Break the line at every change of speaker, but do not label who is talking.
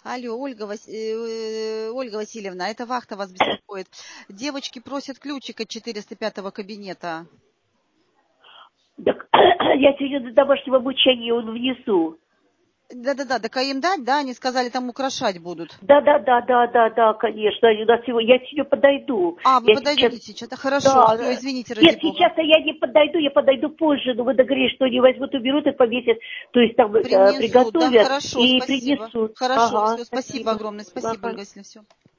Алло, Ольга Васильевна, это вахта вас беспокоит. Девочки просят ключик от 405-го кабинета.
Так, я сегодня до домашнего обучения он внесу.
Да-да-да, так а им дать, да? Они сказали, там украшать будут.
Да, конечно. У нас я сегодня подойду.
А, вы
Я
подойдете сейчас? Это хорошо.
да,
Все, извините, ради
нет,
бога.
сейчас я не подойду, я подойду позже, но вы договорились, что они возьмут, уберут и повесят, то есть там
Принесут, да,
приготовят
хорошо,
и
спасибо.
принесут.
Хорошо,
Ага,
все, спасибо
спасибо.
огромное. Спасибо,
Ага.
Ольга Васильевна, все.